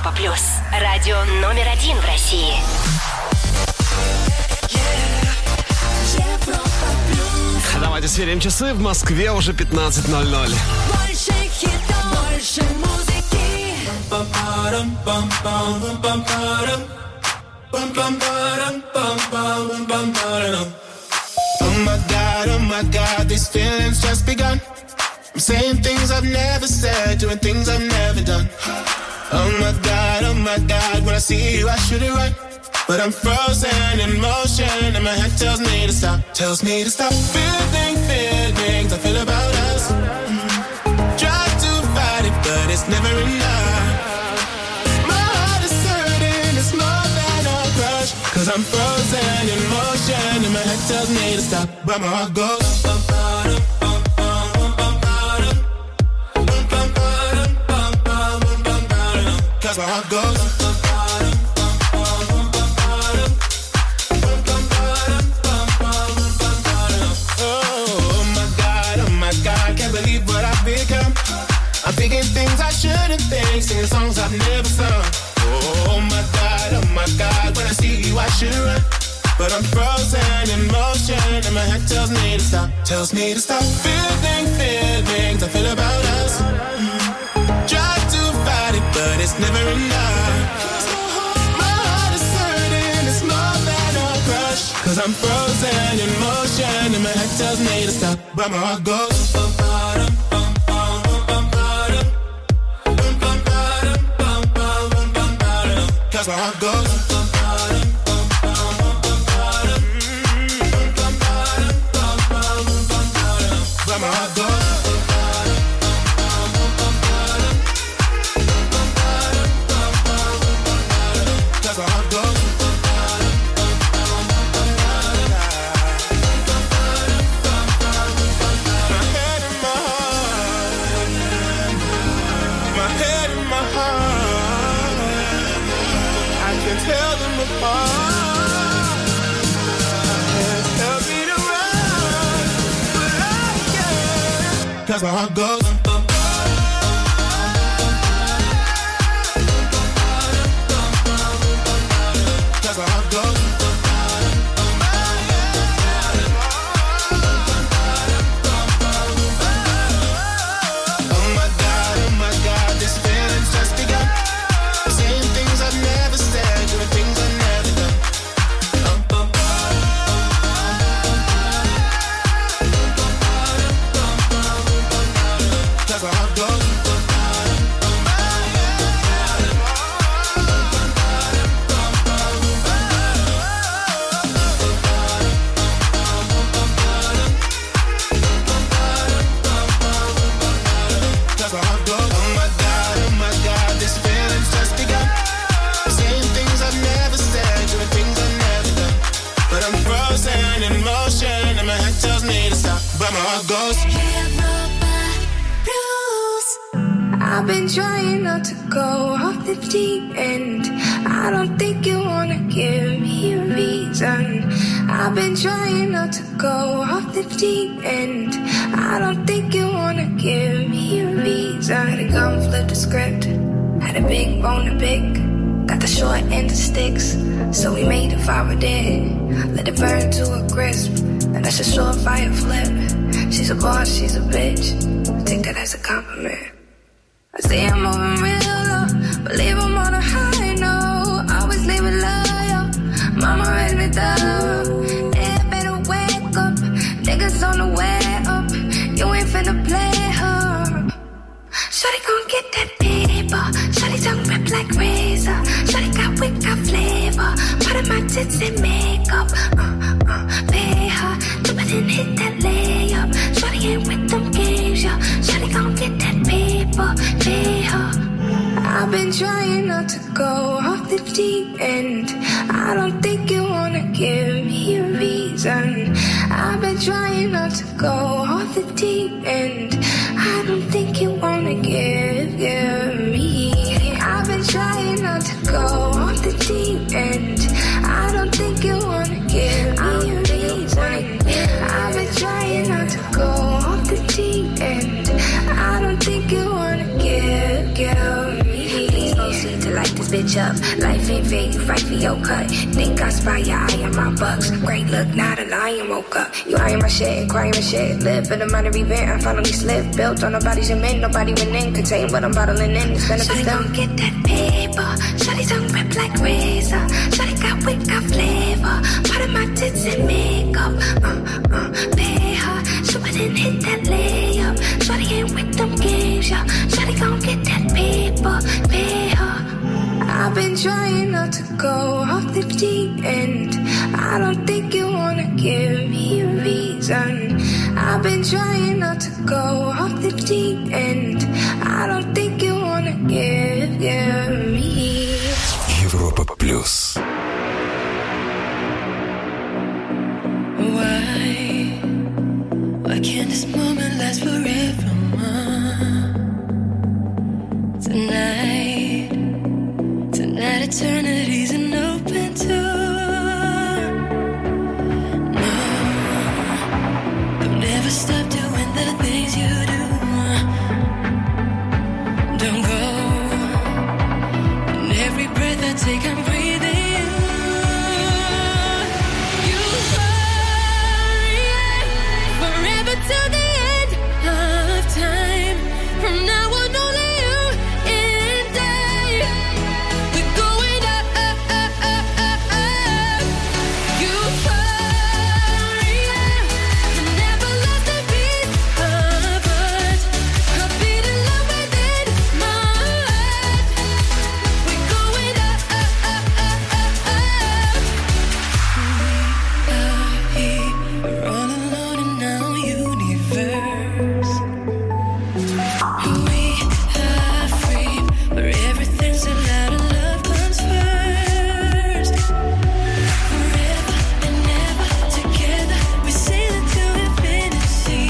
Европа плюс. Радио номер 1 в России. Давайте сверим часы. В Москве уже 15:00. Больше хитов, больше музыки. Oh my God, these feelings just begun. I'm saying things I've never said, doing things I've never done. Oh my God, when I see you I shoot it right. But I'm frozen in motion and my head tells me to stop. Feeling feelings I feel about us. Try to fight it, but it's never enough. My heart is hurting, it's more than a crush. Cause I'm frozen in motion and my head tells me to stop. But my heart goes cause my heart goes. I'm thinking things I shouldn't think, singing songs I've never sung. Oh my God, when I see you I should run. But I'm frozen in motion and my head tells me to stop. Feeling feelings I feel about us. Try to fight it, but it's never enough. My heart is hurting, it's more than a crush. Cause I'm frozen in motion and my head tells me to stop. But my heart goes. Cause my heart goes. Where my heart goes. Cause my heart goes. My head and my heart. My head and my heart. I can tell them apart. Can't help me to run, but I can't. Cause my heart goes. Cause my heart goes. Oh my God, this feeling's just begun. Saying things I've never said, doing things I've never done. Cause my heart goes. Cause my heart goes. Oh my God, this feeling's just begun. Saying things I've never said, doing things I've never done. But I'm frozen in motion and my head tells me to stop. But my heart goes. I've been trying not to go off the deep end. I don't think you wanna give me a reason. I've been trying not to go off the deep end. I don't think you wanna give me a reason. Had to go and flip the script. Had a big bone to pick. Got the short end of sticks, so we made a fire dead. Let it burn to a crisp, and that's a surefire flip. She's a boss, she's a bitch. I take that as a compliment. I say I'm moving real low, but leave 'em on a high note. Always leave it loyal. Mama raised me thorough. Yeah, better wake up. Niggas on the way up. You ain't finna play her. Shawty gon' get that paper. Shawty tongue rip like razor. Shawty got wit, got flavor. Part of my tits and makeup. Pay her. Dip it and hit that layup. Shawty ain't with them games, yeah. Shawty gon' get that paper. Pay her. I've been trying not to go off the deep end. I don't think you wanna give me a reason. I've been trying not to go off the deep end. I don't think you wanna give me. I've been trying not to go off the deep end. I don't think you wanna give me a reason. I've been trying not to go off the deep end. I don't think you wanna give me. Please proceed to like switch up. Life ain't fair, you fight for your cut. Think I spy your eye on my bucks. Great look, not a lion woke up. You eyeing my shit and crying my shit. Live for the minor event, I finally slipped. Built on nobody's cement, nobody went in. Contain what I'm bottling in, it's gonna be done. Shawty gon' get that paper. Shawty tongue rip like razor. Shawty got wit, got flavor. Part of my tits and makeup. Pay her. She wouldn't hit that layup. Shawty ain't with them games, yeah. Shawty gon' get that paper. Pay her. I've been trying not to go off the deep end. I don't think you wanna give me a reason. I've been trying not to go off the deep end. I don't think you wanna give me. Европа плюс. Why can't this moment last forever? Tonight eternity's an open door. No, don't ever stop doing the things you do. Don't go. And every breath I take, I'm breathing you. You hurry forever till the end of time. From now on, only you and I. We're going up, up, up, up, up, up. You hurry, I never lost a beat of us. A beat in love within my heart. We're going up, up, up, up, up, up. We are here, we're all alone in our universe. We are free, where everything's so loud and love comes first. Forever and ever together, we sail into infinity.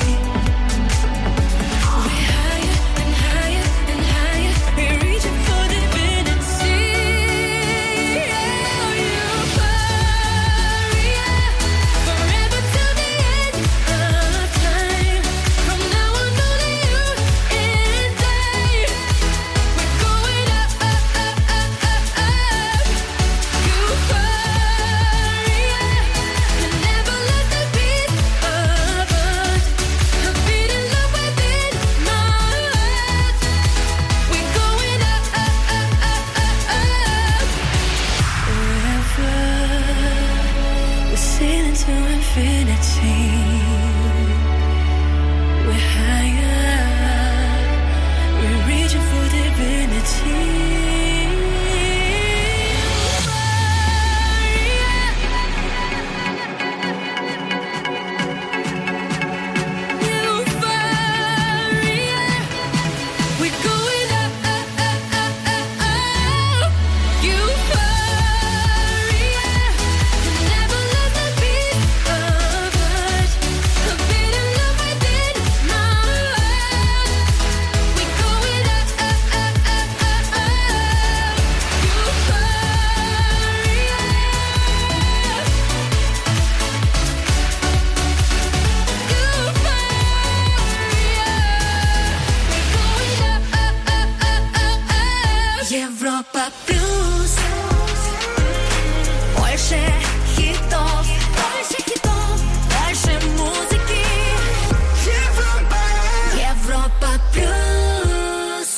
We're higher and higher and higher, we're reaching for divinity. Oh, you hurry, forever till the end of time. From now on, only you and I. We're going up, up, up, up, up, up. You hurry, I never lost a beat of us. A beat in love within my heart. We're going up, up, up, up, up, up. Forever, we're sailing to infinity. We're higher, we're reaching for divinity. Euphoria, we're going up, up, up, up, up, up. Euphoria, never lost a beat of us. A beat in love within my heart. We're going up, up, up, up, up, up. Euphoria. Европа плюс. Больше хитов, больше музыки. Европа плюс.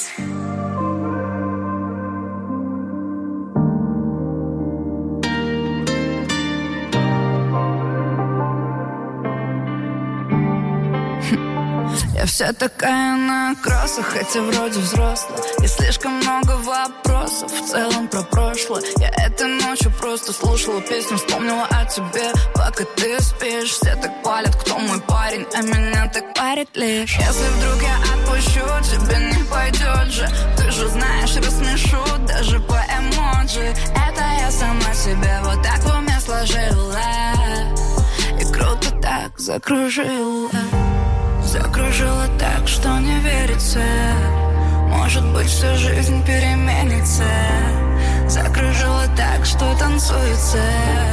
Я вся такая на кроссах, хотя вроде взрослая. И слишком много вопросов в целом про прошлое. Я этой ночью просто слушала песню, вспомнила о тебе. Пока ты спишь, все так палят, кто мой парень, а меня так парит лишь. Если вдруг я отпущу, тебе не пойдет же. Ты же знаешь, рассмешу даже по эмоджи. Это я сама себя вот так в уме сложила. И круто так закружила. Закружила так, что не верится. Может быть, всю жизнь переменится. Закружила так, что танцуется.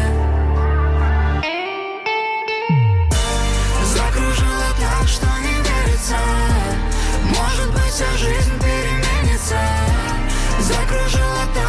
Закружила так, что не верится. Может быть, вся жизнь переменится. Закружила так.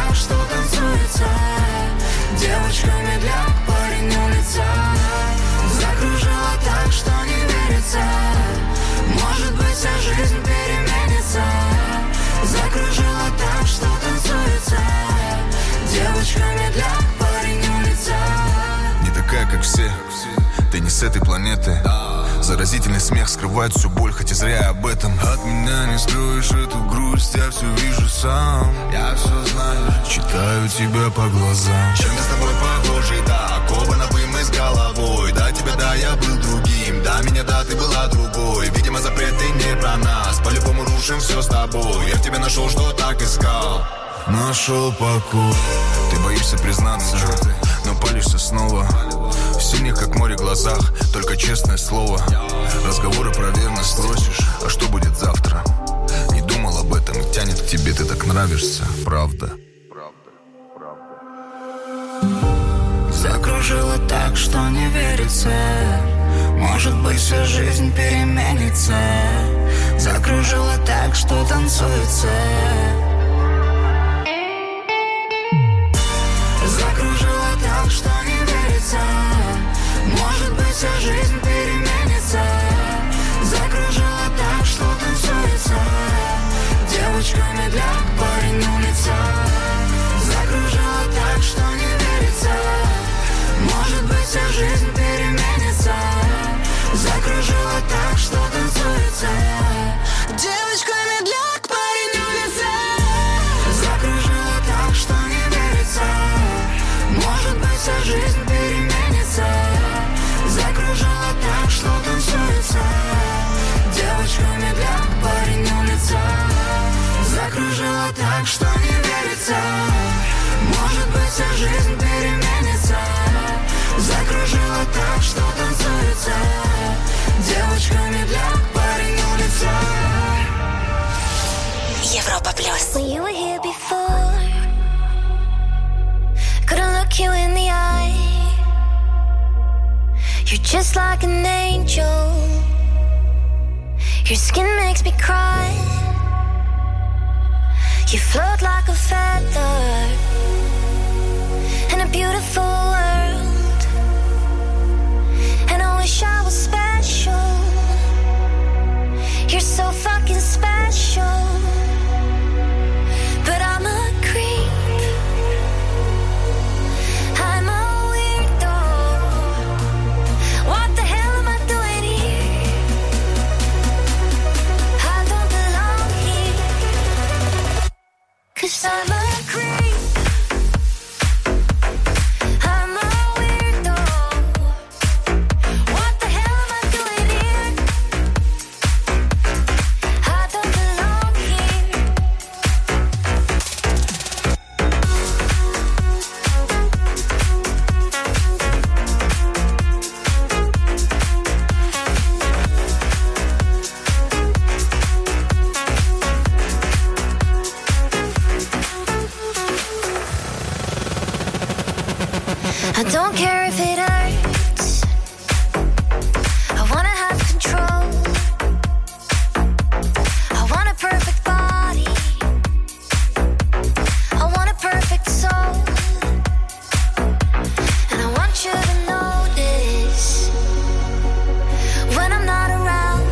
с этой планеты. Заразительный смех скрывает всю боль, хоть и зря об этом. От меня не скроешь эту грусть, я все вижу сам. Я все знаю, читаю тебя по глазам. Чем-то с тобой похожи, так, оба напрямую с головой. Да, тебя, да, я был другим, да, меня, да, ты была другой. Видимо, запреты не про нас, по-любому рушим все с тобой. Я в тебе нашел, что так искал. Нашел покой. Ты боишься признаться, но палишься снова. В синих, как море, глазах только честное слово. Разговоры про верность спросишь, а что будет завтра? Не думал об этом и тянет к тебе, ты так нравишься, правда. Закружила так, что не верится. Может быть, вся жизнь переменится. Закружила так, что танцуется. Закружила так, что не верится. Может быть, вся жизнь переменится. Закружила так, что танцуется. Девочками для парень улица. Закружила так, что не верится. Может быть, вся жизнь переменится. Закружила так, что танцуется. Девочками для парень улица. Закружила так, что не верится. Может быть, вся жизнь переменится. Закружила так, что танцуется. Девочками для парень улица. Закружила так, что не верится. Может быть, вся жизнь переменится. Закружила так, что танцуется. Девочками для парень улица. Европа плюс. When you were here before, couldn't look you in the eye. You're just like an angel. Your skin makes me cry. You float like a feather in a beautiful world. And I wish I was special. You're so fucking special. But I'm a creep. I'm a weirdo. What the hell am I doing here? I don't belong here. 'Cause I'm a creep. I'm a weirdo. What the hell am I doing here? I don't belong here. I don't care if it hurts. I wanna have control. I want a perfect body. I want a perfect soul. And I want you to notice when I'm not around.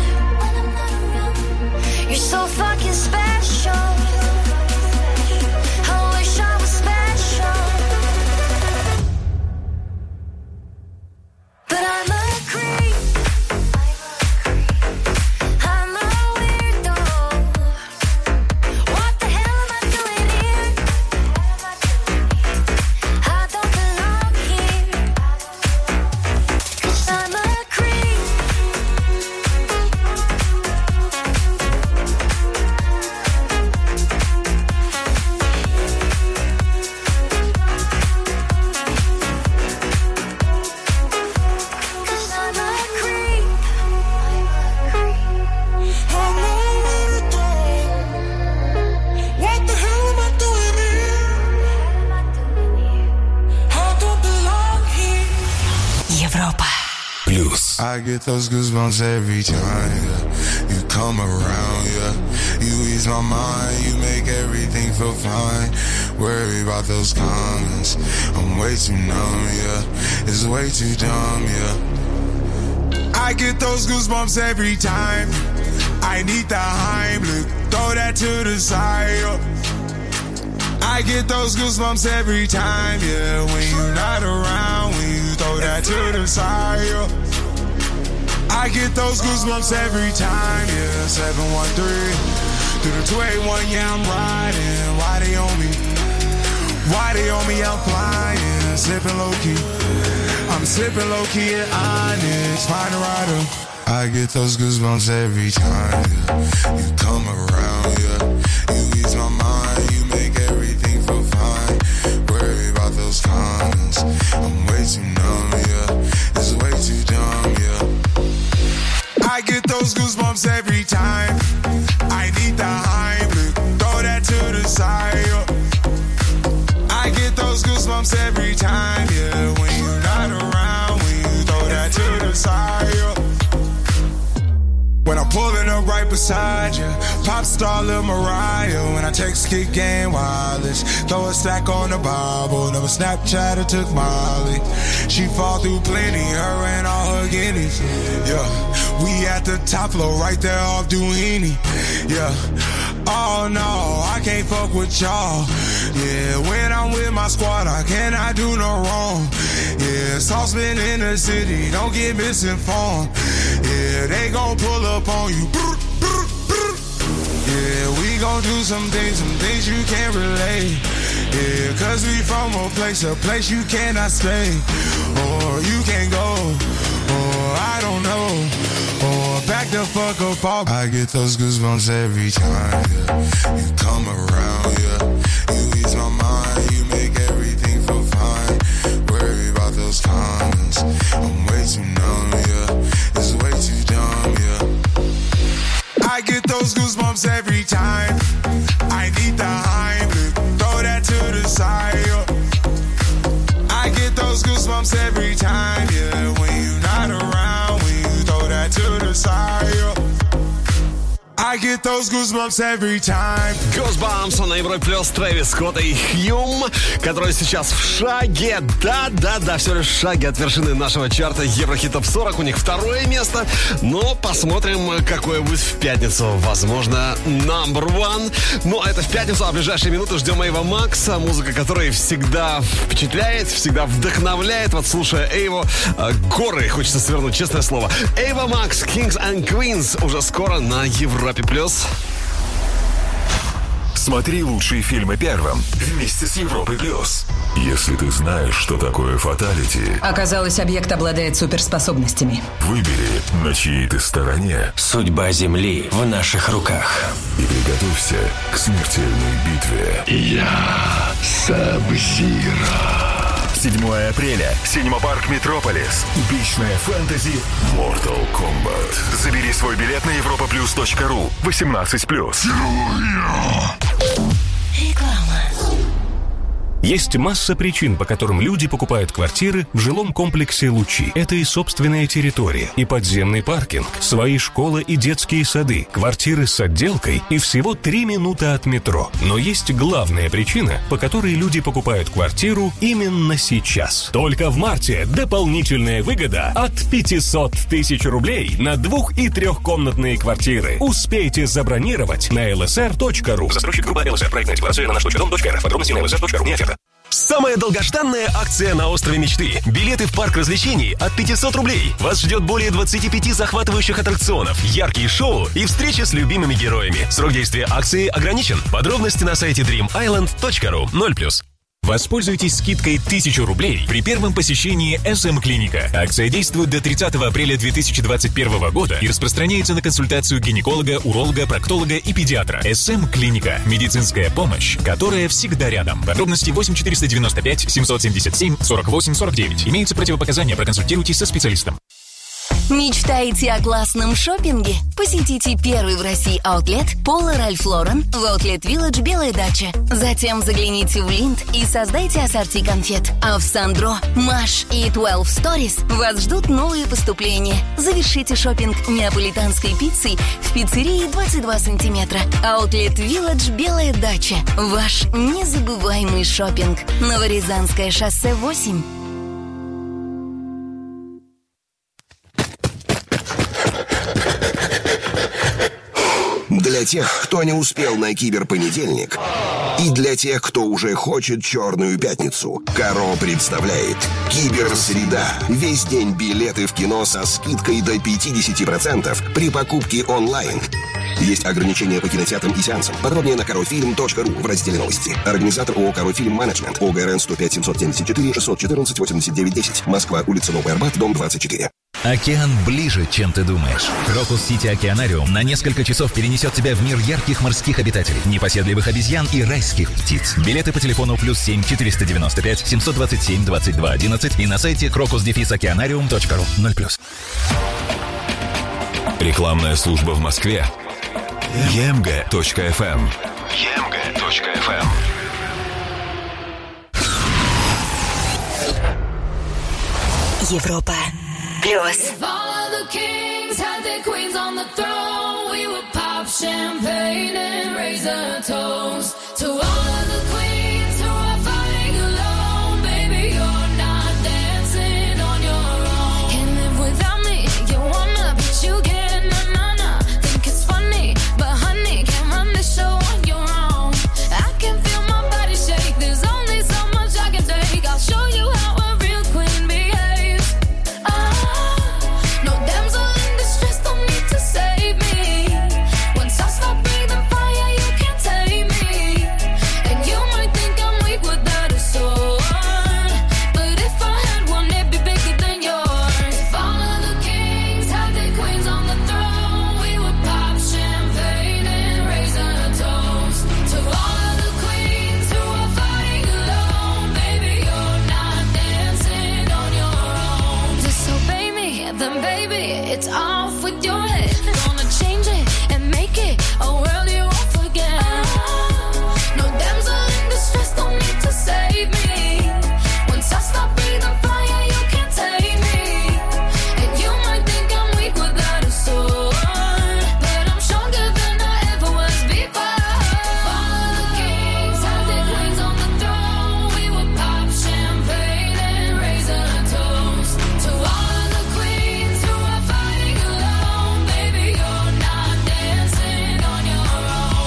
You're so fucking special. I wish I was special. But I'm a creep. I'm a weirdo. What the hell am I doing here? I don't belong here. 'Cause I'm a creep. Европа. Плюс. I get those goosebumps every time, yeah. You come around, yeah. You ease my mind, you make everything feel fine. Worry about those comments, I'm way too numb, yeah. It's way too dumb, yeah. I get those goosebumps every time. I need the Heimlich, throw that to the side, yeah. I get those goosebumps every time, yeah. When you're not around, when you throw that to the side, yeah. I get those goosebumps every time, yeah. 713 through the 281, yeah, I'm riding. Why they on me? Why they on me? I'm flying, sipping low key. I'm sipping low key at Onyx, find a rider. I get those goosebumps every time, yeah. You come around, yeah. You ease my mind, you make everything feel fine. Worry about those comments. I'm way too numb, yeah. It's way too dumb, yeah. I get those goosebumps every time. I need the Heimlich, throw that to the side, yeah. I get those goosebumps every time, yeah. When you're not around, when you throw that to the side, yeah. When I'm pulling up right beside you, pop star Lil Mariah. When I text Kick Game Wireless, throw a stack on the Bible. Never Snapchat or took Molly. She fall through plenty, her and all her guineas. Yeah, we at the top floor, right there off Duini. Yeah, oh no, I can't fuck with y'all. Yeah, when I'm with my squad, I cannot do no wrong. Yeah, saucepan in the city, don't get misinformed. Yeah, they gon' pull up on you. Yeah, we gon' do some things you can't relate. Yeah, cause we from a place you cannot stay. Or you can't go, or I don't know. Or back the fuck up off. I get those goosebumps every time, yeah. You come around, yeah. You ease my mind, you make everything feel fine. Worry about those comments. I'm way too numb, yeah. It's way too dumb, yeah. I get those goosebumps every time. I need the Heimlich, throw that to the side, yeah. I get those goosebumps every time, yeah. When you're not around, when you throw that to the side, yeah. I get those goosebumps every time. Goosebumps на Европе плюс, Трэвис Скотт и Хьюм, который сейчас в шаге, да, все лишь в шаге от вершины нашего чарта Еврохит Топ 40. У них второе место, но посмотрим, какое будет в пятницу. Возможно, number one. Ну, а это в пятницу, а в ближайшие минуты ждем Эйва Макса, музыка которой всегда впечатляет, всегда вдохновляет. Вот слушая Эйву, горы хочется свернуть, честное слово. Эйва Макс, Kings and Queens уже скоро на Европе плюс. Смотри лучшие фильмы первым вместе с Европой плюс. Если ты знаешь, что такое фаталити, Оказалось, объект обладает суперспособностями. выбери, на чьей ты стороне, Судьба Земли в наших руках. и приготовься к смертельной битве. Я Саб-Зиро. 7 апреля. Синема-парк Метрополис. Эпичная фэнтези Mortal Kombat. Забери свой билет на europaplus.ru. 18+. Есть масса причин, по которым люди покупают квартиры в жилом комплексе «Лучи». Это и собственная территория, и подземный паркинг, свои школы и детские сады, квартиры с отделкой и всего 3 минуты от метро. Но есть главная причина, по которой люди покупают квартиру именно сейчас. Только в марте дополнительная выгода от 500 тысяч рублей на 2- и 3-комнатные квартиры. Успейте забронировать на lsr.ru. Застройщик группа ЛСР. Проектная декларация на наш.дом.рф. Подробности на lsr.ru. Не оферта. Самая долгожданная акция на острове мечты. Билеты в парк развлечений от 500 рублей. Вас ждет более 25 захватывающих аттракционов, яркие шоу и встреча с любимыми героями. Срок действия акции ограничен. Подробности на сайте dreamisland.ru. 0+. Воспользуйтесь скидкой 1000 рублей при первом посещении СМ-клиника. Акция действует до 30 апреля 2021 года и распространяется на консультацию гинеколога, уролога, проктолога и педиатра. СМ-клиника. Медицинская помощь, которая всегда рядом. Подробности 8495 777 48 49. Имеются противопоказания, проконсультируйтесь со специалистом. Мечтаете о классном шопинге? Посетите первый в России аутлет Пола Ральф Лорен в Outlet Village Белая Дача. Затем загляните в Линд и создайте ассорти конфет. А в Сандро, Маш и 12 Stories вас ждут новые поступления. Завершите шопинг неаполитанской пиццей в пиццерии 22 сантиметра. Outlet Village Белая Дача. Ваш незабываемый шопинг. Новорязанское шоссе 8. Для для тех, кто не успел на киберпонедельник, и для тех, кто уже хочет черную пятницу. Каро представляет Киберсреда. Весь день билеты в кино со скидкой до 50% при покупке онлайн. Есть ограничения по кинотеатрам и сеансам. Подробнее на karofilm.ru в разделе новости. Организатор ООО «Каро Фильм Менеджмент». ОГРН 105-774-614-89-10. Москва, улица Новый Арбат, дом 24. Океан ближе, чем ты думаешь. Крокус Сити Океанариум на несколько часов перенесет тебя в мир ярких морских обитателей, непоседливых обезьян и райских птиц. Билеты по телефону +7 495 727 22 11 и на сайте crocus-океанариум.ру 0+. Рекламная служба в Москве. emg.fm. emg.fm. Европа плюс. If all of the kings had their queens on the throne, we would pop champagne and raise a toast to all of the queens who are fighting alone. Baby, you're not dancing on your own. Can't live without me, you wanna, but you can't, na-na-na. Think it's funny, but honey, can't run the show on your own. I can feel my body shake, there's only so much I can take. I'll show you how a real queen behaves. No damsel in distress, don't need to save me. Once I stop breathing fire, you can't tame me. And you might think I'm weak without a sword, but if I had one, it'd be bigger than yours. If all of the kings had their queens on the throne, we would pop champagne and raise a toast to all of the queens who are fighting alone. Baby, you're not dancing on your own. Disobey me, then baby, it's off with your head. Gonna change it and make it a world you won't forget. No damsel in distress, don't need to save me. Once I stop breathing fire, you can't take me. And you might think I'm weak without a sword, but I'm stronger than I ever was before. If all of the kings had their queens on the throne, we would pop champagne and raise a toast to all of the queens who are fighting alone. Baby, you're not dancing on your own.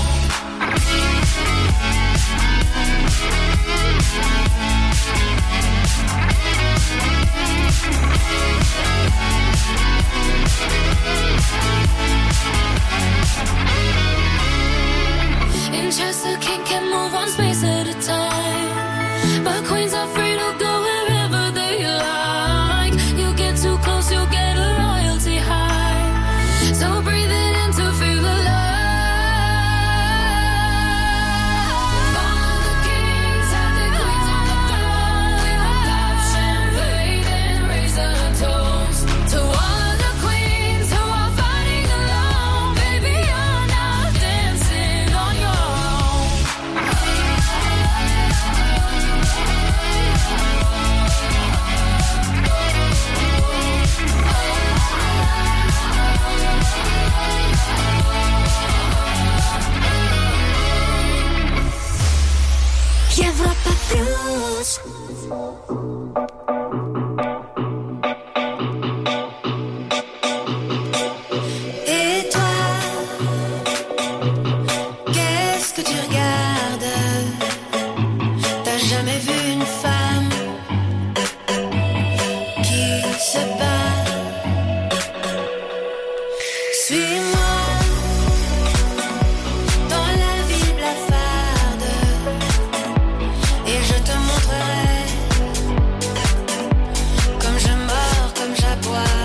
In chess, a king can move one space at a time, but queens are free to go wherever they like. You get too close, you'll get a royalty high. So breathe it in to feel alive. All of the kings had their queens on the throne. We would pop champagne and raise a toast to all of the queens who are fighting alone. Baby, you're not dancing on your own. Европа плюс. Et toi, qu'est-ce que tu regardes? T'as jamais vu une femme qui se bat? Suis-moi dans la ville blafarde et je te montrerai comme je mords, comme j'aboie.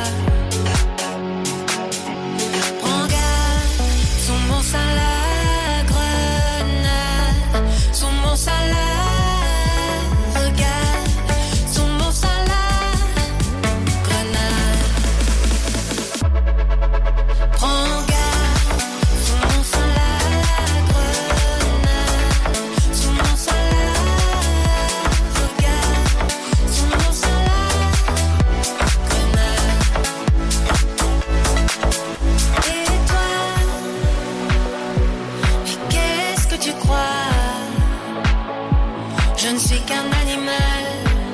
Prends garde, sous mon sein la grenade, sous mon sein la regarde, sous mon sein la grenade. Prends garde, sous mon sein la grenade, sous mon sein la regarde, sous mon sein la grenade. Et toi, mais qu'est-ce que tu crois? Je ne suis qu'un animal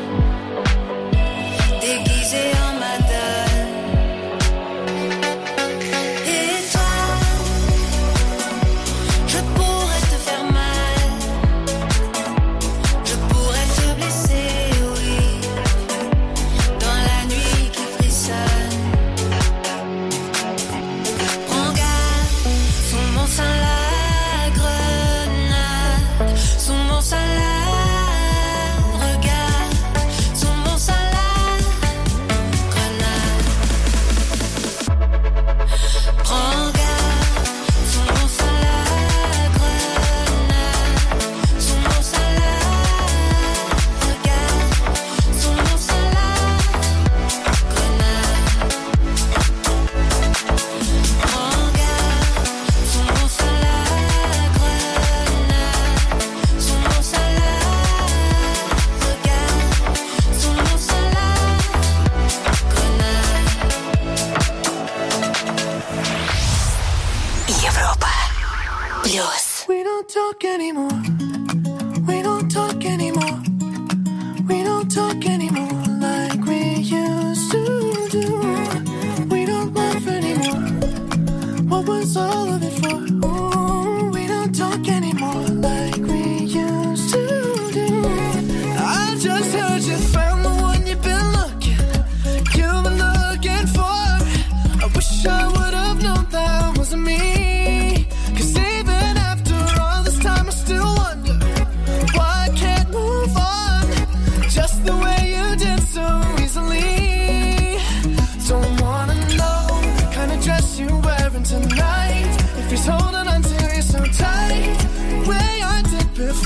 déguisé en madone. Et toi,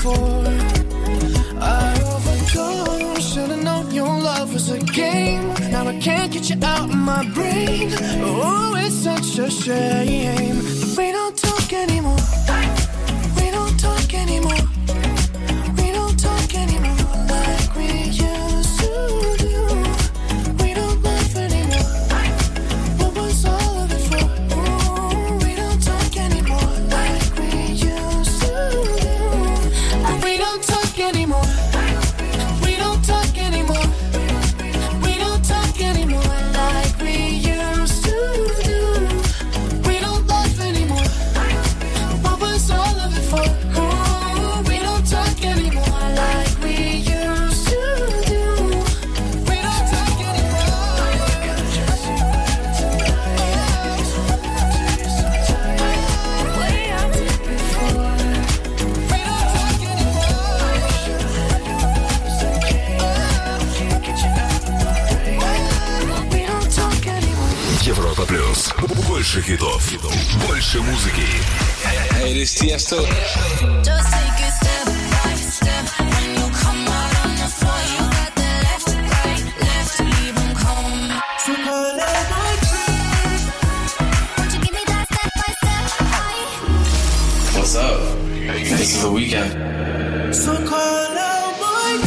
before. I overdosed. Should've known your love was a game. Now I can't get you out of my brain. Oh, it's such a shame. We don't talk anymore. We don't talk anymore. We don't talk anymore like we used to do. We don't laugh anymore. What was all of it for? Ooh, we don't talk anymore like we used to do. We don't talk anymore. We don't talk anymore. We don't talk anymore like we used to do. We don't laugh anymore. What was all of it for? Ooh, we don't talk anymore like we used to do. We don't talk Европа плюс. Больше хитов, больше музыки. Hey, this Tiesto. Just take it step by step. When you come out on the floor, you got the left, right, left, leave 'em home. So call it my friend. Won't you give me that step by step? What's up? This is The Weeknd. So call out my name.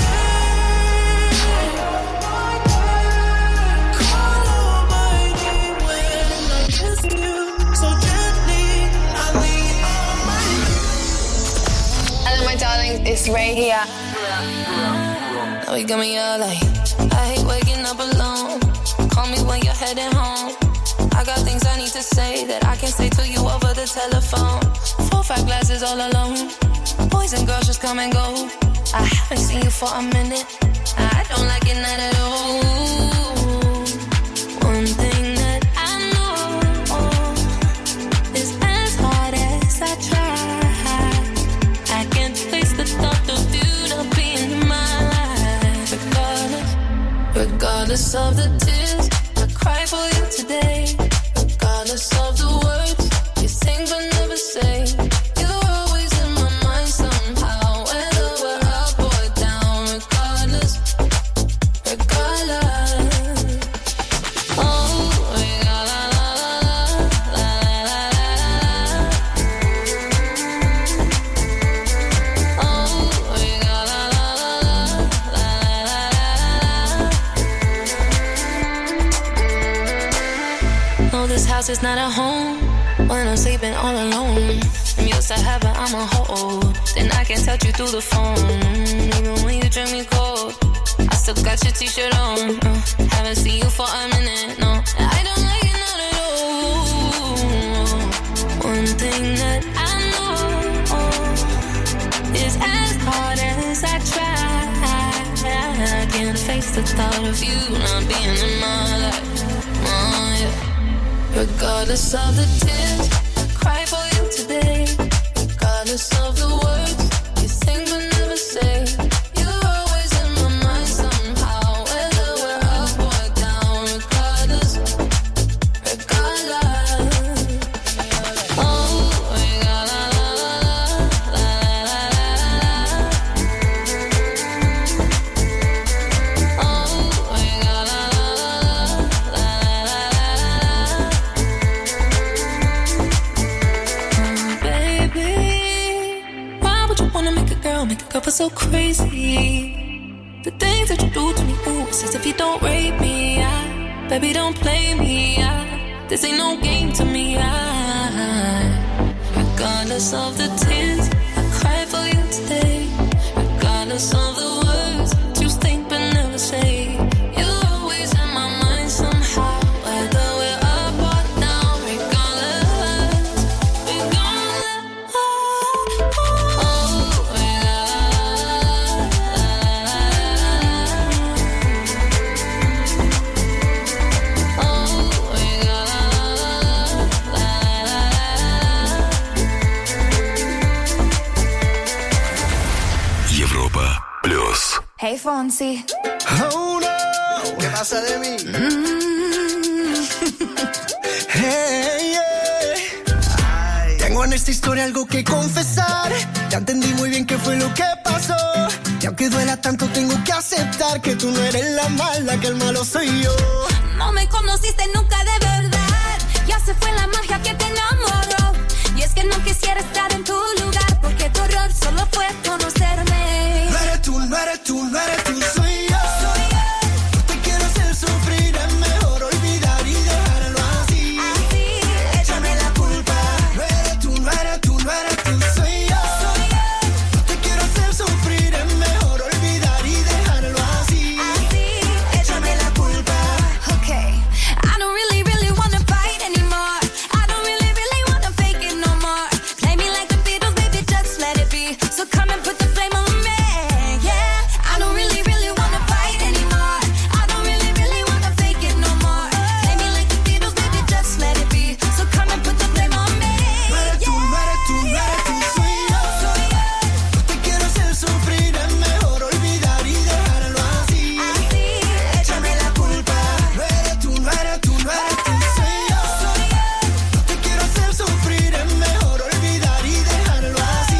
Call out my name when I kiss you so gently. I lean on my. Hello, my darling, it's Ray here. Now you got me all like, I hate waking up alone. Call me when you're heading home. I got things I need to say that I can't say to you over the telephone. 4, 5 glasses all alone. Boys and girls just come and go. I haven't seen you for a minute. I don't like it not at all. One thing that I know is as hard as I try, I can't face the thought of you not being in my life. Regardless of the tears I cry for you today. Regardless of the words you sing but never say. You're always in my mind somehow. Whether we're up or down. Regardless. Oh, la la la la la la la. Oh, la la la la la. No, this house is not a home. When I'm sleeping all alone, I'm used to heaven, I'm a hold. Then I can touch you through the phone. Even when you drink me cold, I still got your t-shirt on. Haven't seen you for a minute, no. I don't like it not at all. One thing that I know is as hard as I try, I can't face the thought of you not being in my life. Oh, yeah. Regardless of the tears I cry for you today. Regardless of the words you sing but never say. You're always in my mind somehow. Whether we're up or down. Regardless. Oh, la la la la la la la. Oh, la la la la la la. Baby, why would you wanna make a girl feel so crazy? The things that you do to me, ooh, it's as if you don't rape me. Baby, don't play me. This ain't no game to me. Regardless of the tears I cry for you today. Regardless of the words you think but never say. You're always in my mind somehow. Whether we're up or down. Regardless. Европа плюс. Hey, Fonsi. Oh no, ¿qué pasa de mí? Hey, yeah. Tengo en esta historia algo que confesar. Ya entendí muy bien qué fue lo que pasó. Y aunque duela tanto tengo que aceptar que tú no eres la mala, que el malo soy yo. No me conociste nunca de verdad. Ya se fue la magia que te enamoró. Y es que no quisiera estar en tu lugar, porque tu error solo fue conocerme. No eres tú, no eres tú, no eres tú, soy yo. No te quiero hacer sufrir, es mejor olvidar y dejarlo así. Échame la culpa. No eres tú, no eres tú, no eres tú, soy yo. No te quiero hacer sufrir, es mejor olvidar y dejarlo así. Échame la culpa. Okay, I don't really, really wanna fight anymore. I don't really, really wanna fake it no more. Play me like the Beatles, baby, just let it be. So come and put the flame on me, yeah. I don't really, really wanna fight anymore. I don't really, really wanna fake it no more. Play me like the Beatles, baby, just let it be. So come and put the flame on me, No eres tú, no eres tú, no eres tú, soy yo. No te quiero hacer sufrir, es mejor olvidar y dejarlo así. Échame la culpa. No eres tú, no eres tú, no eres tú, soy yo. No te quiero hacer sufrir, es mejor olvidar y dejarlo así.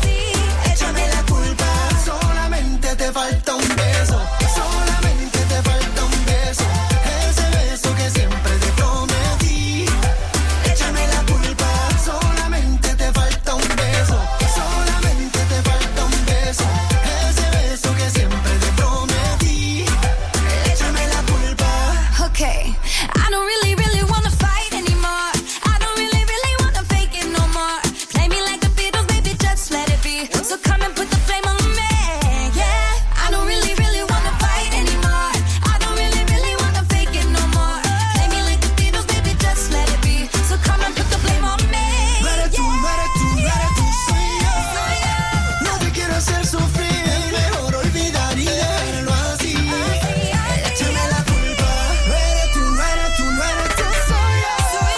Échame la culpa. Solamente te falta un beso. Solamente te falta un beso. Ese beso que siempre te prometí. Échame la culpa. Solamente te falta un beso. Solamente te falta un beso. Ese beso que siempre te prometí. Échame la culpa. okay. I don't really, really wanna fight anymore. I don't really, really wanna fake it no more. Play me like the Beatles, baby, just let it be. So come and put the flame on me, yeah. I don't really, really wanna fight anymore. I don't really, really wanna fake it no more. Play me like the Beatles, baby, just let it be. So come and put the flame on me, No eres tú, no eres tú, no eres tú, soy yo. No te quiero hacer sufrir, es mejor olvidar y dejarlo así. Échame la culpa. No eres tú, no eres tú, no eres tú, soy yo.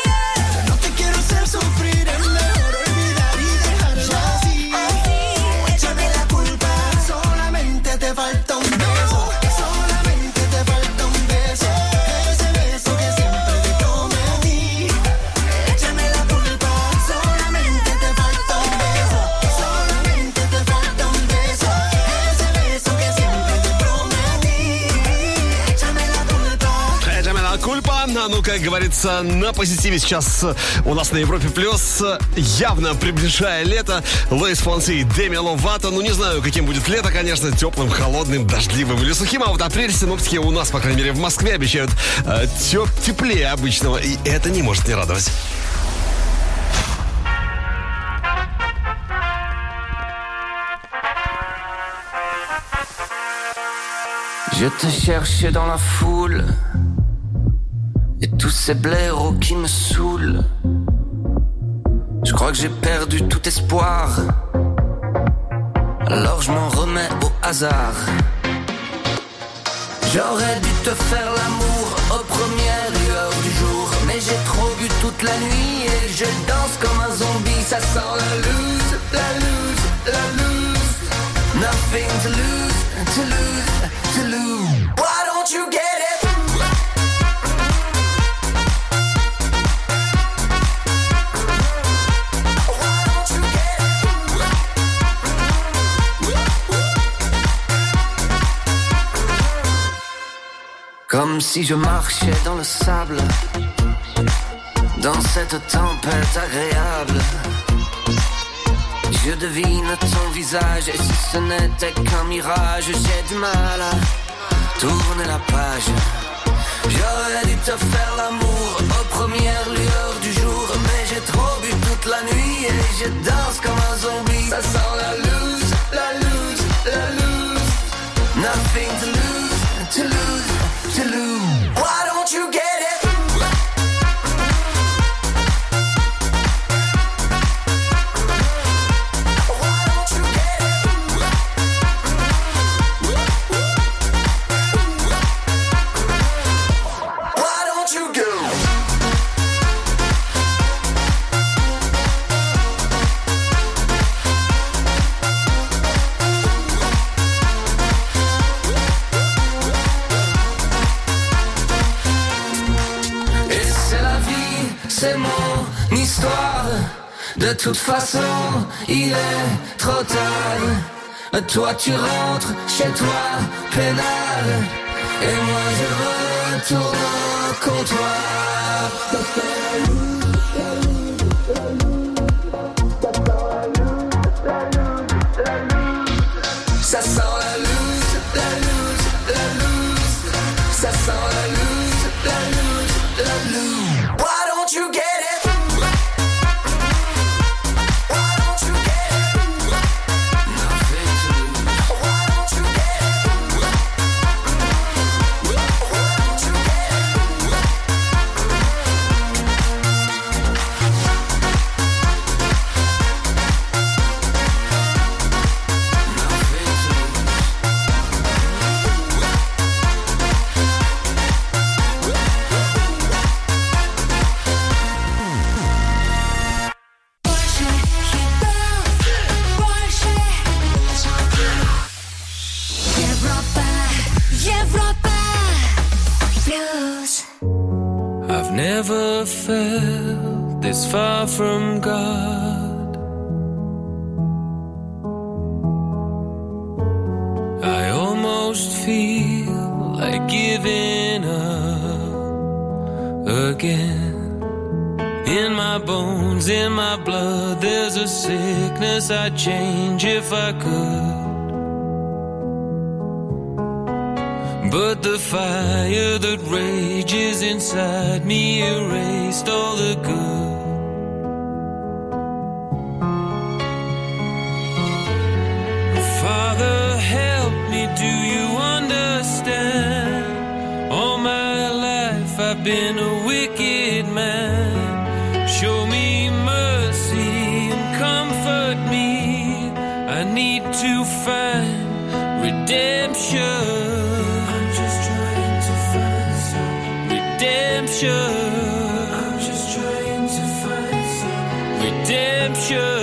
No te quiero hacer sufrir, es mejor olvidar y dejarlo así. Échame la culpa. Solamente te falta un beso. Solamente te falta un beso. Ese beso que siempre te prometí. Échame la culpa. Solamente te falta un beso. Solamente te falta un beso. Ese beso que siempre te prometí. Échame la culpa. Эджаме ла кульпа. Ну, как говорится, на позитиве сейчас у нас на Европе Плюс, явно приближая лето, Луис Фонси и Деми Ловато. Ну, не знаю, каким будет лето, конечно, теплым, холодным, дождливым или сухим. А вот апрель синоптики у нас, по крайней мере, в Москве обещают теплее обычного. И это не может не радовать. Je te cherchais dans la foule et tous ces blaireaux qui me saoulent. Je crois que j'ai perdu tout espoir, alors je m'en remets au hasard. J'aurais dû te faire l'amour aux premières lueurs du jour, mais j'ai trop bu toute la nuit et je danse comme un zombie. Ça sent la loose, la loose, la loose. Nothing to lose, to lose, to lose. Why don't you get it? Comme si je marchais dans le sable, dans cette tempête agréable. Je devine ton visage et si ce n'était qu'un mirage, j'ai du mal à tourner la page. J'aurais dû te faire l'amour aux premières lueurs du jour, mais j'ai trop bu toute la nuit et je danse comme un zombie. Ça sent la loose, la loose, la loose. Nothing to lose, to lose, to lose. Why don't you get it? De toute façon, il est trop tard. Toi tu rentres chez toi, peinard. Et moi je retourne au comptoir. Ça sent la loose, la loose, la loose. Ça sent la loose, la loose, la loose. Why don't you get it? Why don't you get it? Nothing to lose. Why don't you get it? Why don't you get it? I've never felt this far from God. I almost feel like giving up again. In my bones, in my blood, there's a sickness I'd change if I could. But the fire that rages inside me erased all the good. Father, help me, do you understand? All my life I've been a wicked man. Show me mercy and comfort me. I need to find redemption. I'm just trying to find some redemption.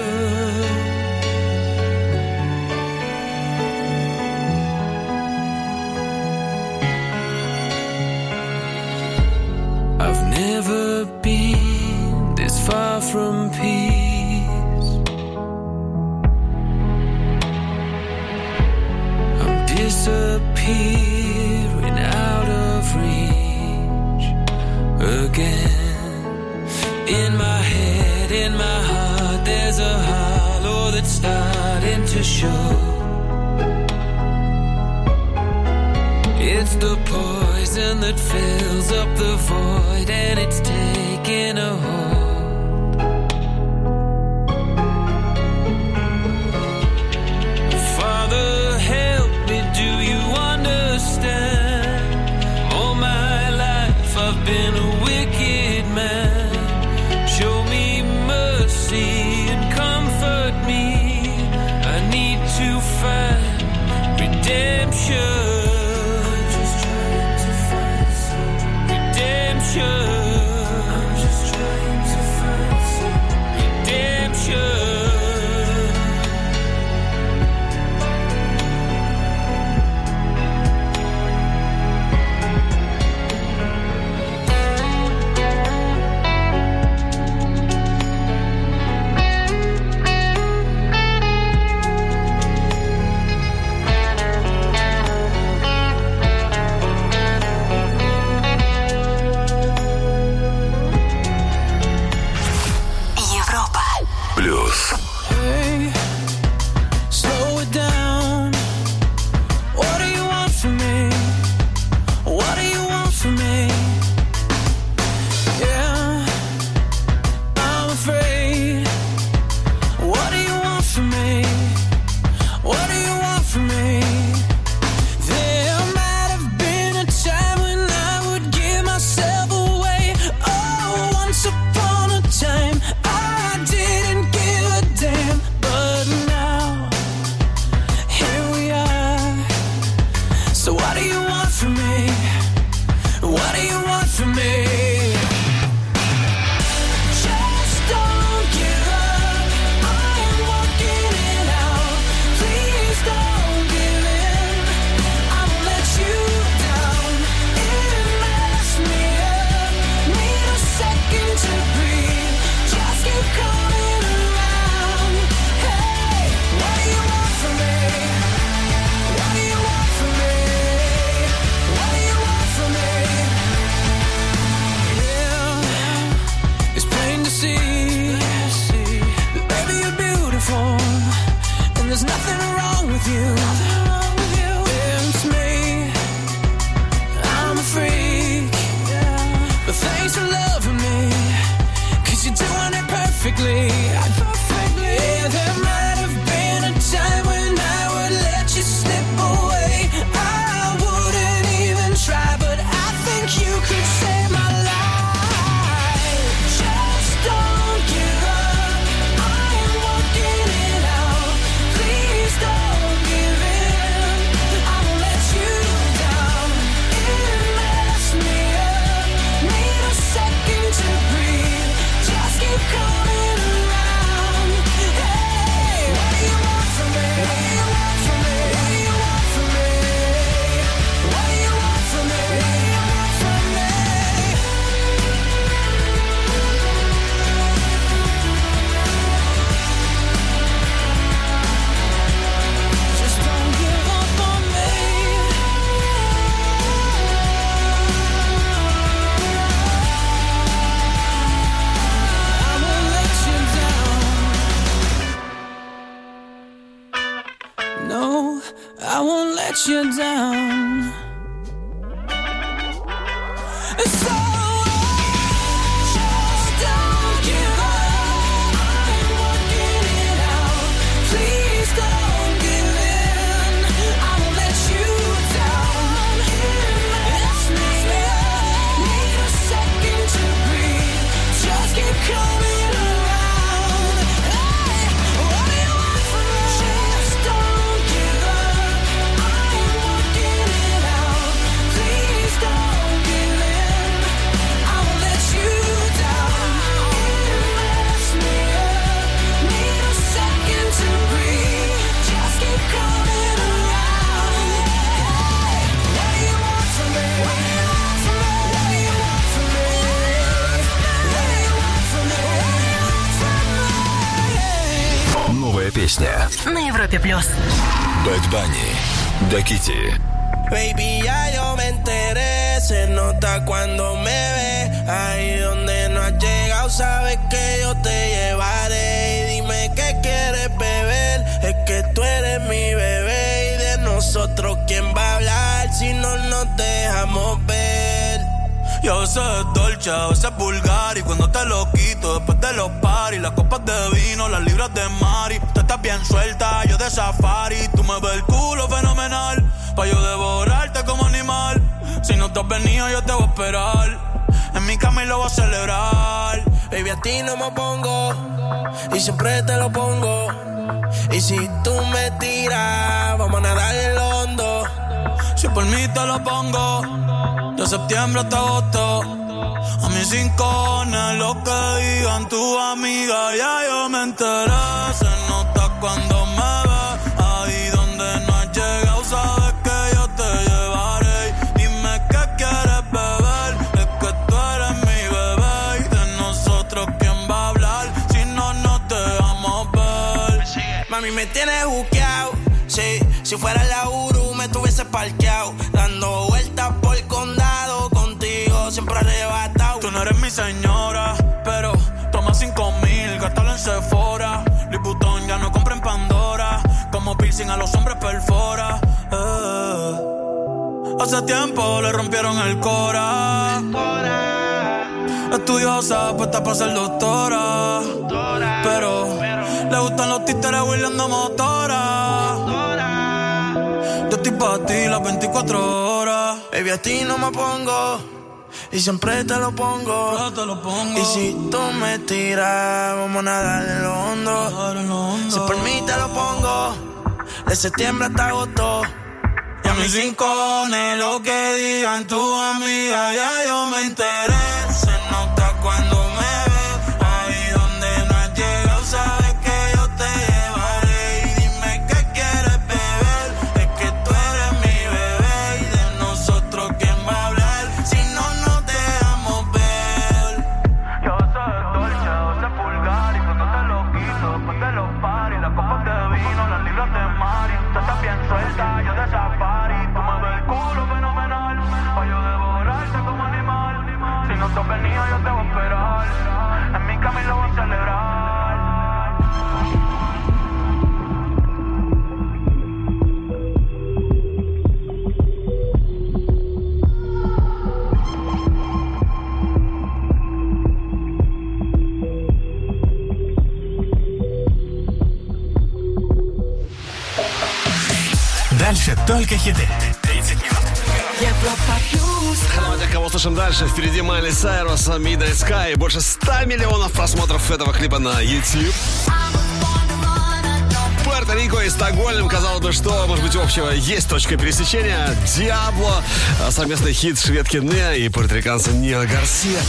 I've never been this far from peace. I'm disappearing out of reach again. In my head, in my heart, there's a hollow that's starting to show. It's the poison that fills up the void, and it's taking a hold. Father, help me, do you understand? All my life I've been a wicked man. Show me mercy and comfort me. I need to find redemption. I'm just trying to find some redemption. I'm just trying to find some redemption. I won't let you down. So just don't give up. I'm working it out. Please don't give in. I won't let you down. Let's make me up. Need a second to breathe. Just keep coming around. Hey, what do you want from me? Just don't give up. I'm working it out. Please don't give in. I won't let you down. Mess me up. Need a second to breathe. Just keep coming around. Hey, what do you want from me? What do you want from me? What do you want from me? What do you want from me? Новая песня. На Европе Плюс. Bad Bunny. Дакити. Baby, ya yo me enteré, se nota cuando me ve. Ahí donde no has llegado, sabes que yo te llevaré. Y dime qué quieres beber, es que tú eres mi bebé. Y de nosotros, ¿quién va a hablar si no nos dejamos ver? Y a veces es dolce, a veces es vulgar. Y cuando te lo quito, después de los paris, las copas de vino, las libras de Mari. Tú estás bien suelta, yo de safari. Tú me ves el culo fenomenal, pa' yo devorarte como animal. Si no te has venido, yo te voy a esperar. En mi cama y lo voy a celebrar. Baby, a ti no me pongo, y siempre te lo pongo. Y si tú me tiras, vamos a nadar en el hondo. Si por mí te lo pongo, de septiembre hasta agosto. A mis rincones, lo que digan tu amiga, ya yo me enteré. Se nota cuando me ves, ahí donde no has llegado, sabes que yo te llevaré. Dime qué quieres beber, es que tú eres mi bebé. Y de nosotros, ¿quién va a hablar si no nos dejamos ver? Mami, me tienes juqueado, sí. Si fuera la Uru, me tuviese parqueado, dando vueltas por el condado, contigo siempre arrebatado. Tú no eres mi señora, pero toma 5,000, gástalo en Sephora. Louis Vuitton ya no compra en Pandora, como piercing a los hombres perfora. Hace tiempo le rompieron el cora. Estudiosa, puesta para ser doctora, pero le gustan los títeres huirleando motora. Yo estoy pa' ti las 24 horas. Baby, a ti no me pongo, y siempre te lo pongo. Y si tú me tiras, vamos a nadar en lo hondo. Si por mí te lo pongo, de septiembre hasta agosto. Y a mis rincones, lo que digan tu amiga, ya yo me enteré. Se nota cuando me ves, ahí donde no has llegado, sabes que yo te llevaré. Y dime qué quieres beber, es que tú eres mi bebé. Y de nosotros, ¿quién va a hablar si no nos dejamos ver? Yo soy dolce, yo soy vulgar. Y cuando te lo quito, después de los paris, las copas de vino, las libras de Mari. Tú estás bien suelta, yo de safari. Tú me ves el culo fenomenal, pa' yo devorarte como animal. Si no te has venido, yo te voy a esperar. En mi cama y lo voy a celebrar. Дальше только хиты. 30 минут. Ну, а тех, кого слушаем дальше, впереди Майли Сайрус, Midnight Sky. Больше 100 миллионов просмотров этого клипа на YouTube. Пуэрто-Рико и Стокгольм, казалось бы, что, может быть, общего есть точка пересечения. Диабло, совместный хит шведки Не и пуэрториканца Нио Гарсия.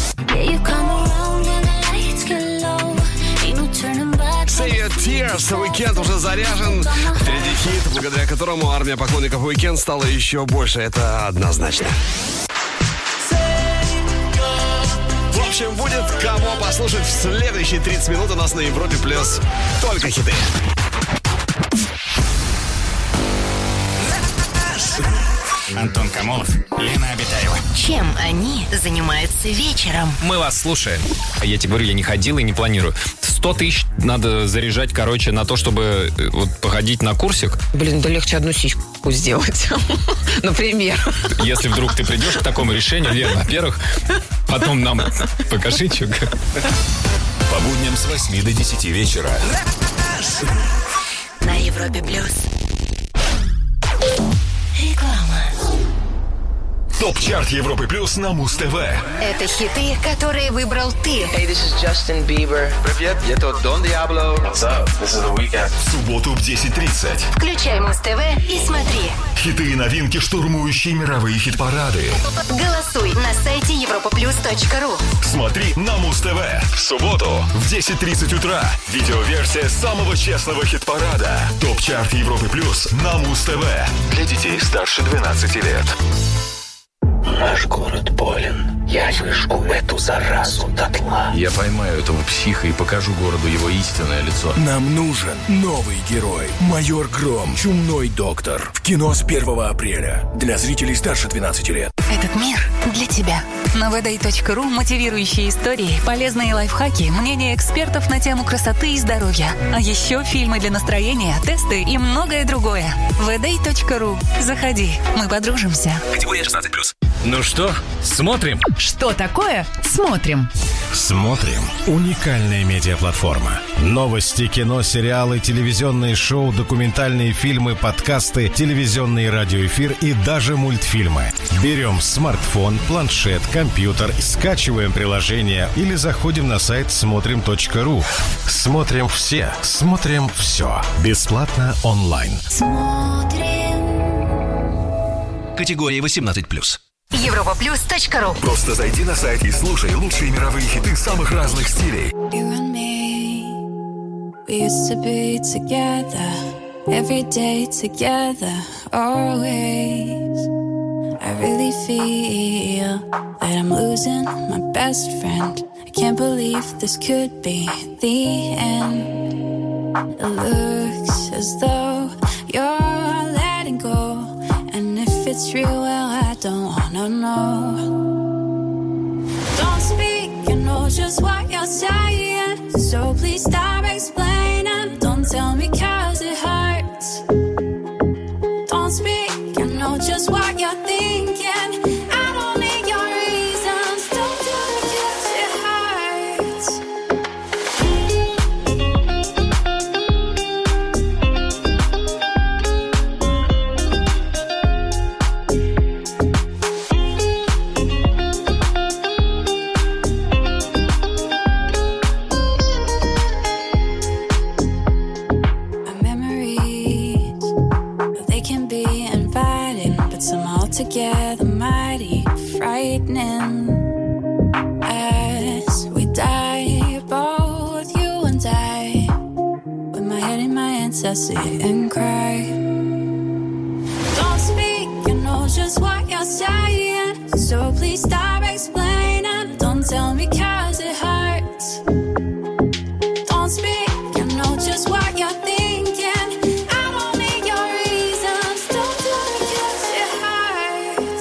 Save Your Tears, Weekend уже заряжен. Впереди хит, благодаря которому армия поклонников Weekend стала еще больше. Это однозначно. В общем, будет кого послушать в следующие 30 минут у нас на Европе Плюс. Только хиты. Антон Камолов, Лена Обитаева. Чем они занимаются вечером? Мы вас слушаем. Я тебе говорю, я не ходил и не планирую. 100 тысяч надо заряжать, короче, на то, чтобы вот походить на курсик. Блин, да легче одну сиську сделать, например. Если вдруг ты придешь к такому решению, Лен, во-первых, потом нам покажи, что. По будням с 8 до 10 вечера. На Европе Плюс. Реклама. Топ-чарт Европы Плюс на Муз-ТВ. Это хиты, которые выбрал ты. Hey, this is Justin Bieber. Привет, это Don Diablo. What's up? This is The Weeknd. В субботу в 10:30. Включай Муз-ТВ и смотри. Хиты и новинки, штурмующие мировые хит-парады. Голосуй на сайте europaplus.ru. Смотри на Муз-ТВ. В субботу в 10:30 утра. Видеоверсия самого честного хит-парада. Топ-чарт Европы Плюс на Муз-ТВ. Для детей старше 12 лет. Наш город болен. Я выжгу эту заразу дотла. Я поймаю этого психа и покажу городу его истинное лицо. Нам нужен новый герой. Майор Гром. Чумной доктор. В кино с 1 апреля. Для зрителей старше 12 лет. Этот мир для тебя. На vday.ru мотивирующие истории, полезные лайфхаки, мнения экспертов на тему красоты и здоровья. А еще фильмы для настроения, тесты и многое другое. vday.ru. Заходи, мы подружимся. Категория 16+. Ну что, смотрим? Что такое? Смотрим. Смотрим. Уникальная медиаплатформа. Новости, кино, сериалы, телевизионные шоу, документальные фильмы, подкасты, телевизионный и радиоэфир и даже мультфильмы. Берем смартфон, планшет, компьютер, скачиваем приложение или заходим на сайт смотрим.ру. Смотрим все. Смотрим все. Бесплатно онлайн. Категория 18+. europaplus.ru. Просто зайди на сайт и слушай лучшие мировые хиты самых разных стилей. You and me, we used to be together, every day together, always. I really feel that I'm losing my best friend. I can't believe this could be the end. It looks as though you're letting go, and if it's real, well, I don't wanna know. Don't speak, you know just what you're saying, so please stop explaining. Don't tell me 'cause it hurts. Don't speak, you know just what you're thinking. I don't need your reasons. Don't do it 'cause it hurts. Together mighty frightening as we die, both you and I, with my head in my hands I sit and cry. Don't speak, you know just what you're saying, so please stop explaining. Don't tell me 'cause it hurts. Don't speak, you know just what you're thinking. I don't need your reasons. Don't do it 'cause it hurts.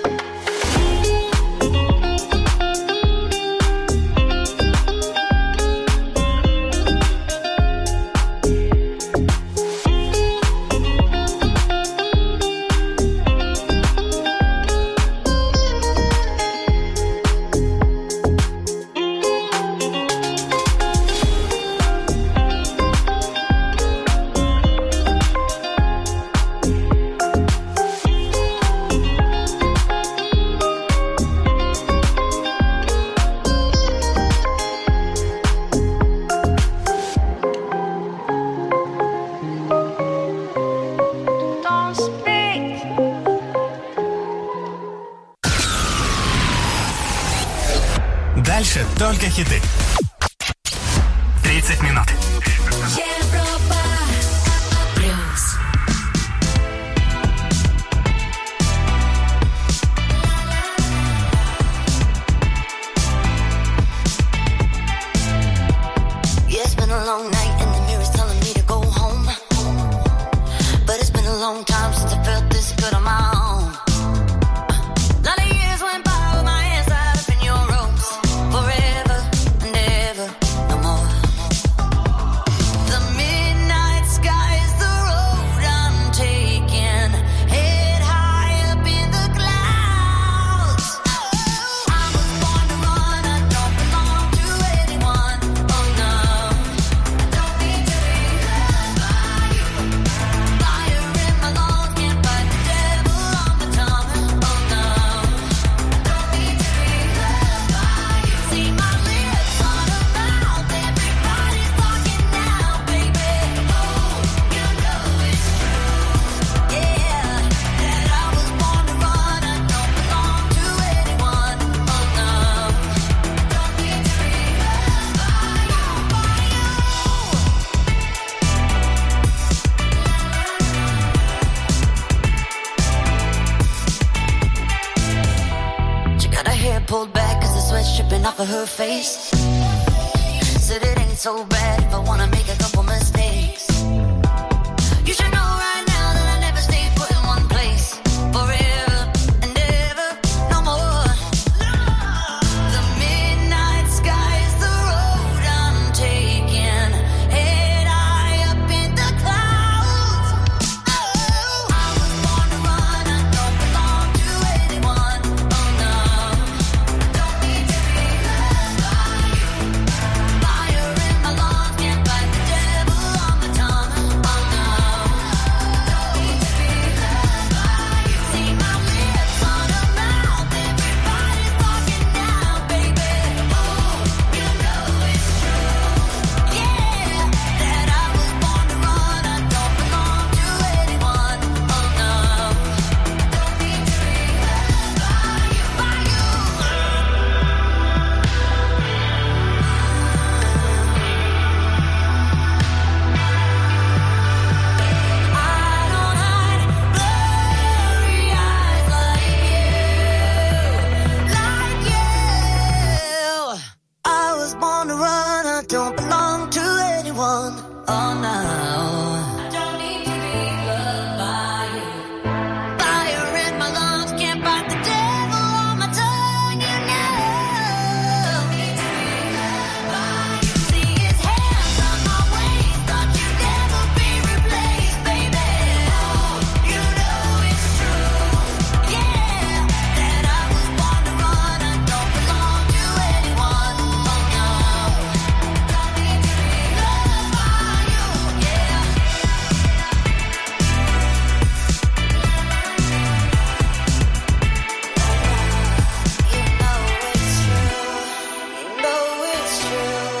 Don't speak. Дальше только хиты. 30 минут. Европа Плюс. Yeah, it's been a long night and the mirror's telling me to go home. But it's been a long time since I felt this good on my own. Lot of years went by with my hands tied up in your ropes. Forever and ever, no more. pulled back cause the sweat's dripping off of her face. Said it ain't so bad if I wanna make a couple mistakes. You should know right now that I never stay put in one place forever and ever, no more. The midnight sky is the road I'm taking, head high up in the clouds. Oh, I was born to run, I don't belong to anyone. Oh no, don't need to be loved by you. Fire in my lungs, can't fight the devil on my tongue. Oh no, don't need to be loved by you. See my lips on a mouth, everybody's talking now, baby. Oh, you know it's true, yeah, that I was born to run, I don't belong to anyone. Oh no, don't need to be loved by you. I don't hide blurry eyes like you. I was born to run, I don't belong to anyone. Oh no, I don't need to be loved by you. Fire in my lungs, can't fight the devil on my tongue. You know, don't need to be loved by you. See his hands on my waist, thought you'd never be replaced, baby. Oh, you know it's true, yeah, that I was born to run, I don't belong to anyone. Oh no, don't need to be loved by you, yeah. You know it's true, you know it's true.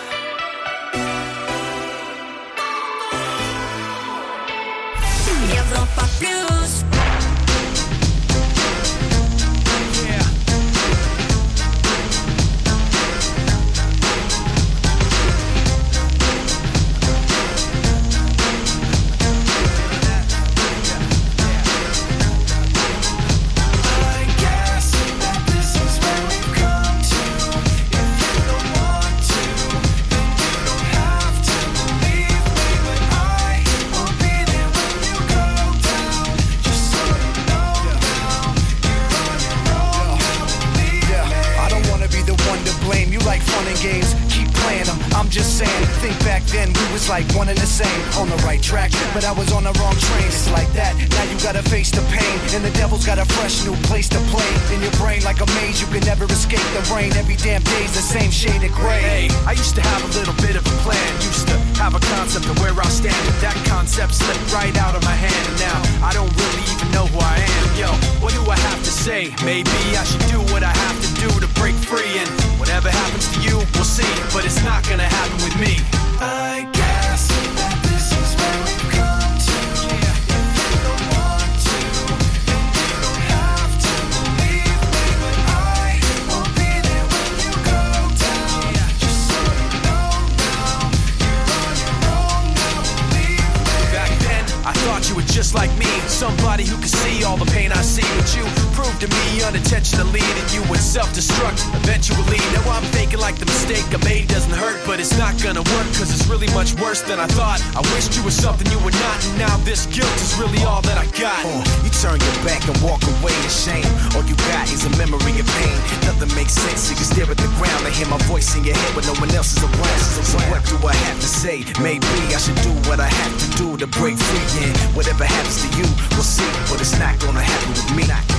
Европа плюс. I guess that this is where we've come to. If you don't want to, then you don't have to believe me. But I will be there when you go down. Just so you know now, you're on your own now. Believe me. I don't wanna be the one to blame. You like fun and games, keep playing them. I'm just saying, think back then we was like one and the same. On the right track, but I was on the wrong train. It's like that, now you gotta face the pain. And the devil's got a fresh new place to play. In your brain like a maze, you can never escape the rain. Every damn day's the same shade of gray. Hey, I used to have a little bit of a plan. Used to have a concept of where I'll stand. But that concept slipped right out of my hand. And now I don't really even know who I am. Yo, what do I have to say? Maybe I should do what I have to do to break free. And whatever happens to you, we'll see. But it's not gonna happen with me. I guess that this is where we've come to. If you don't want to, then you don't have to believe me. But I will be there when you go down. Just so you know now, you're on your own now. Believe me. Back then, I thought you were just like me. Somebody who could see all the pain I see. But you proved to me unintentionally that you would self-destruct eventually. Now I'm thinking like the mistake I made doesn't hurt, but it's not gonna work cause it's really much worse than I thought. I wished you were something you were not, and now this guilt is really all that I got. You turn your back and walk away in shame. All you got is a memory of pain. Nothing makes sense, so you stare at the ground and hear my voice in your head when no one else is around. So what do I have to say? Maybe I should do what I have to do to break free. And whatever happens to you, we'll see. But it's not gonna happen with me.